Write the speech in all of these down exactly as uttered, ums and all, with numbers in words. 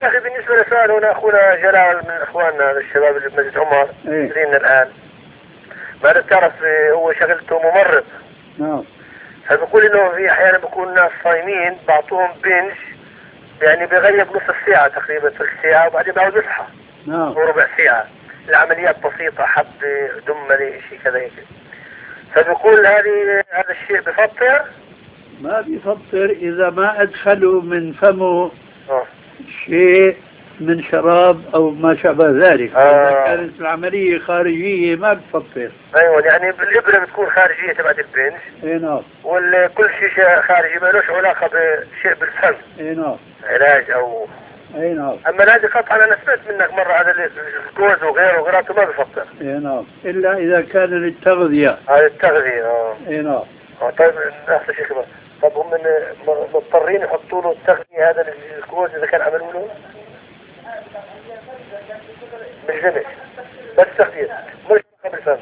يا أخي بالنسبة لسؤال هنا أخونا جلال من إخواننا الشباب اللي بمسجد عمر إيه. الآن ما تعرف هو شغلته ممرض. نعم. فبقول إنه في أحيانا بكون ناس صايمين بعطوهم بنج يعني بيغيب نص ساعة تقريبا ثلث ساعة وبعدين بعد يصحى. نعم. وربع ساعة. العمليات بسيطة حب دملي شيء كذا هيك. فبقول هذه هذا الشيء بفطر؟ ما بيفطر إذا ما أدخلوا من فمه أوه. شيء من شراب أو ما شابه ذلك. آه. إذا كانت العملية خارجية ما بتفطر. أيوة يعني بالإبرة بتكون خارجية تبعت البنج. إيه نعم. وكل شيء خارجي ما لهش علاقة بشيء بالفم. إيه نعم. علاج أو. اي نعم. اما هذه قطعا انا سمعت منك مرة هذا الجوز وغيره وغيراته ما بفطر. اي نعم. الا اذا كان للتغذية. هذه التغذية اه. اي نعم. اه طيب نفس الشيء كمان. طب هم مضطرين يحطوا له التغذية هذا الجوز اذا كان عملوا له؟ مش جميل. بس تغذية مش قبل الفم.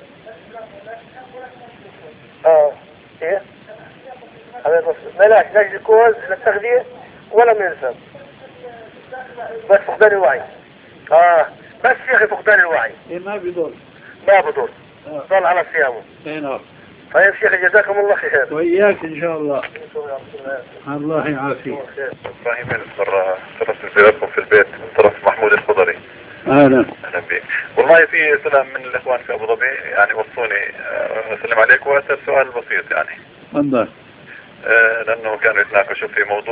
اه ايه؟ هذا ملاش لا الجوز للتغذية ولا من الفم. بس فقدان الوعي. اه بس يا اخي فقدان الوعي. ايه ما بيضر. ما بضر. آه. ضل على صيامه. اي نعم. طيب شيخ جزاكم الله خير. وإياك إن شاء الله. الله يعافيك. إبراهيم مرة شرفت زيارتكم في البيت من طرف محمود الخضري. أهلا. أهلا بك. والله في سلام من الإخوان في أبو ظبي يعني وصوني أسلم عليك وأسأل سؤال بسيط يعني. تفضل. آه لأنه كانوا يتناقشوا في موضوع